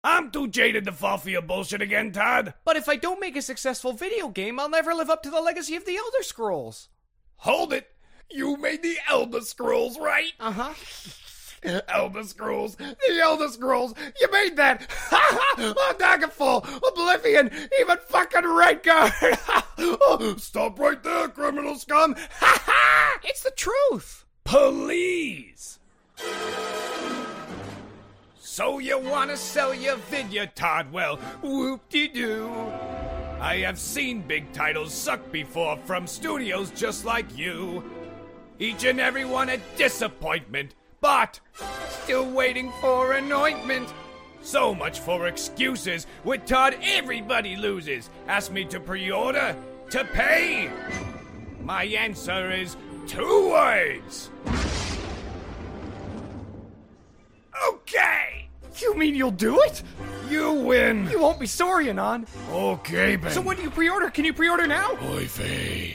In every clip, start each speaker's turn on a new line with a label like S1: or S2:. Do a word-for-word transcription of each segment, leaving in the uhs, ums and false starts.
S1: I'm too jaded to fall for your bullshit again, Todd.
S2: But if I don't make a successful video game, I'll never live up to the legacy of the Elder Scrolls.
S1: Hold it. You made the Elder Scrolls, right?
S2: Uh-huh.
S1: Elder Scrolls. The Elder Scrolls. You made that. Ha ha! Daggerfall, Oblivion, even fucking Redguard. Oh, stop right there, criminal scum. Ha ha!
S2: It's the truth.
S1: Please. So you want to sell your video, Todd? Well, whoop-de-doo. I have seen big titles suck before from studios just like you. Each and every one a disappointment, but still waiting for an ointment. So much for excuses. With Todd, everybody loses. Ask me to pre-order, to pay. My answer is two words. Okay.
S2: You mean you'll do it?
S1: You win.
S2: You won't be sorry, Anon.
S1: Okay, Ben.
S2: So when do you pre-order? Can you pre-order now?
S1: Oy vey.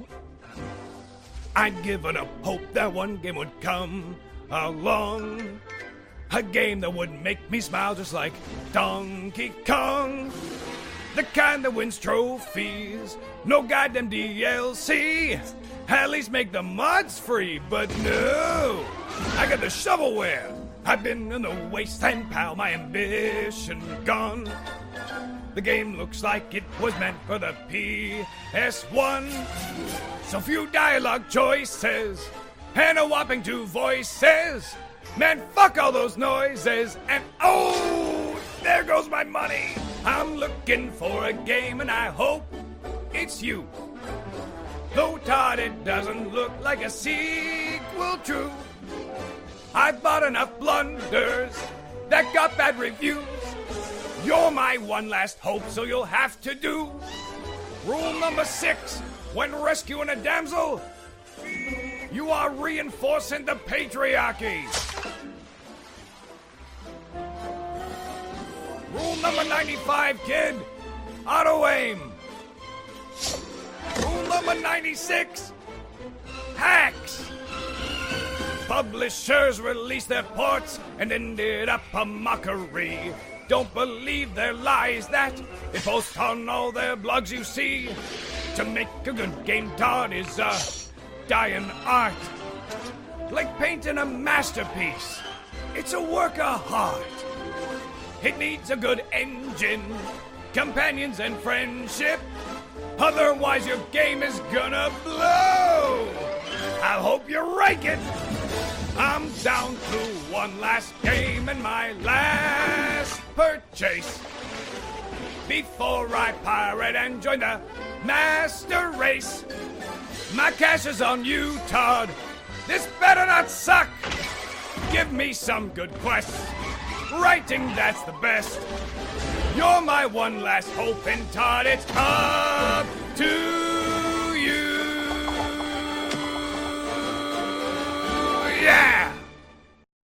S1: I'd given up hope that one game would come along. A game that would make me smile just like Donkey Kong. The kind that wins trophies. No goddamn D L C. At least make the mods free, but no. I got the shovelware. I've been in the wasteland, pal, my ambition gone. The game looks like it was meant for the P S one. So few dialogue choices, and a whopping two voices. Man, fuck all those noises, and oh, there goes my money. I'm looking for a game, and I hope it's you. Though, Todd, it doesn't look like a sequel true. I've bought enough blunders that got bad reviews. You're my one last hope, so you'll have to do rule number six. When rescuing a damsel, you are reinforcing the patriarchy. Rule number ninety-five, kid. Auto aim. Rule number ninety-six. Hacks. Publishers released their ports and ended up a mockery. Don't believe their lies that they post on all their blogs you see. To make a good game, Todd, is a dying art. Like painting a masterpiece. It's a work of art. It needs a good engine, companions and friendship. Otherwise your game is gonna blow. I hope you like it. I'm down to one last game and my last purchase. Before I pirate and join the master race. My cash is on you, Todd. This better not suck. Give me some good quests. Writing, that's the best. You're my one last hope, and Todd, it's up to